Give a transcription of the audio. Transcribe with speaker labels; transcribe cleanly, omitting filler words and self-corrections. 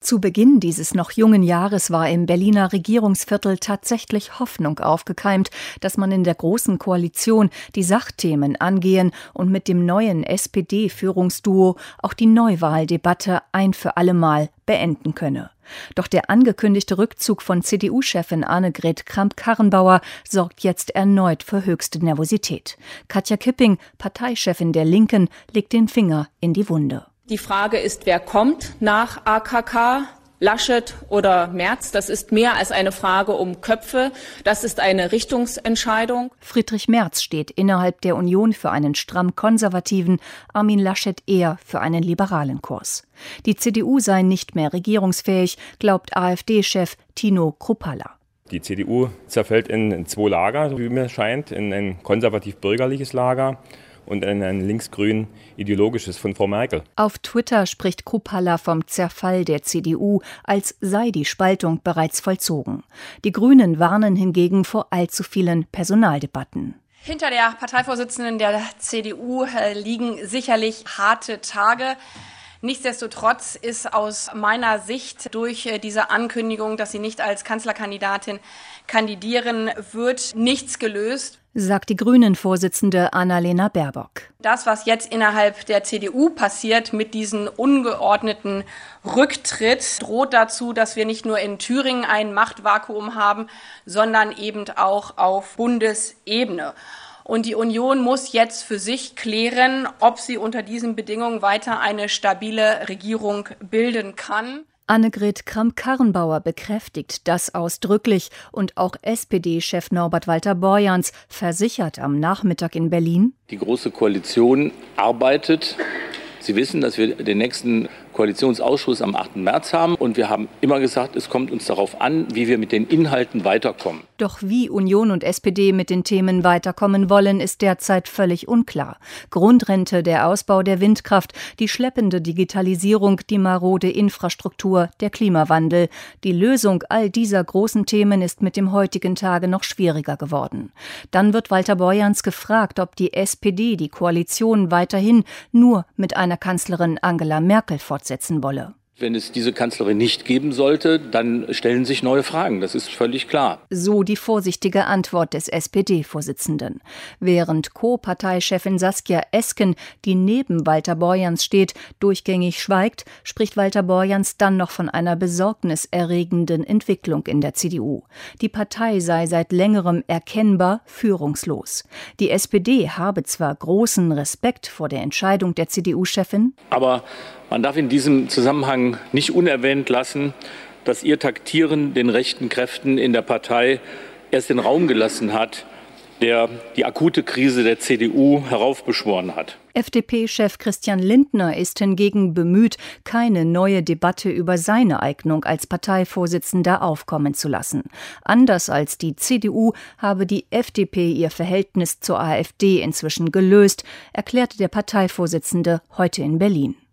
Speaker 1: Zu Beginn dieses noch jungen Jahres war im Berliner Regierungsviertel tatsächlich Hoffnung aufgekeimt, dass man in der Großen Koalition die Sachthemen angehen und mit dem neuen SPD-Führungsduo auch die Neuwahldebatte ein für allemal beenden könne. Doch der angekündigte Rückzug von CDU-Chefin Annegret Kramp-Karrenbauer sorgt jetzt erneut für höchste Nervosität. Katja Kipping, Parteichefin der Linken, legt den Finger in die Wunde.
Speaker 2: Die Frage ist, wer kommt nach AKK? Laschet oder Merz? Das ist mehr als eine Frage um Köpfe. Das ist eine Richtungsentscheidung.
Speaker 1: Friedrich Merz steht innerhalb der Union für einen stramm konservativen, Armin Laschet eher für einen liberalen Kurs. Die CDU sei nicht mehr regierungsfähig, glaubt AfD-Chef Tino Kruppalla.
Speaker 3: Die CDU zerfällt in zwei Lager, wie mir scheint, in ein konservativ-bürgerliches Lager und in ein linksgrün ideologisches von Frau Merkel.
Speaker 1: Auf Twitter spricht Kruppalla vom Zerfall der CDU, als sei die Spaltung bereits vollzogen. Die Grünen warnen hingegen vor allzu vielen Personaldebatten.
Speaker 4: Hinter der Parteivorsitzenden der CDU liegen sicherlich harte Tage. Nichtsdestotrotz ist aus meiner Sicht durch diese Ankündigung, dass sie nicht als Kanzlerkandidatin kandidieren wird, nichts gelöst,
Speaker 1: sagt die Grünen-Vorsitzende Annalena Baerbock.
Speaker 4: Das, was jetzt innerhalb der CDU passiert mit diesem ungeordneten Rücktritt, droht dazu, dass wir nicht nur in Thüringen ein Machtvakuum haben, sondern eben auch auf Bundesebene. Und die Union muss jetzt für sich klären, ob sie unter diesen Bedingungen weiter eine stabile Regierung bilden kann.
Speaker 1: Annegret Kramp-Karrenbauer bekräftigt das ausdrücklich und auch SPD-Chef Norbert Walter-Borjans versichert am Nachmittag in Berlin:
Speaker 5: Die Große Koalition arbeitet. Sie wissen, dass wir den nächsten Koalitionsausschuss am 8. März haben. Und wir haben immer gesagt, es kommt uns darauf an, wie wir mit den Inhalten weiterkommen.
Speaker 1: Doch wie Union und SPD mit den Themen weiterkommen wollen, ist derzeit völlig unklar. Grundrente, der Ausbau der Windkraft, die schleppende Digitalisierung, die marode Infrastruktur, der Klimawandel. Die Lösung all dieser großen Themen ist mit dem heutigen Tage noch schwieriger geworden. Dann wird Walter Borjans gefragt, ob die SPD die Koalition weiterhin nur mit einer Kanzlerin Angela Merkel fortsetzen wolle.
Speaker 5: Wenn es diese Kanzlerin nicht geben sollte, dann stellen sich neue Fragen. Das ist völlig klar.
Speaker 1: So die vorsichtige Antwort des SPD-Vorsitzenden. Während Co-Parteichefin Saskia Esken, die neben Walter Borjans steht, durchgängig schweigt, spricht Walter Borjans dann noch von einer besorgniserregenden Entwicklung in der CDU. Die Partei sei seit längerem erkennbar führungslos. Die SPD habe zwar großen Respekt vor der Entscheidung der CDU-Chefin,
Speaker 5: aber man darf in diesem Zusammenhang nicht unerwähnt lassen, dass ihr Taktieren den rechten Kräften in der Partei erst den Raum gelassen hat, der die akute Krise der CDU heraufbeschworen hat.
Speaker 1: FDP-Chef Christian Lindner ist hingegen bemüht, keine neue Debatte über seine Eignung als Parteivorsitzender aufkommen zu lassen. Anders als die CDU habe die FDP ihr Verhältnis zur AfD inzwischen gelöst, erklärte der Parteivorsitzende heute in Berlin.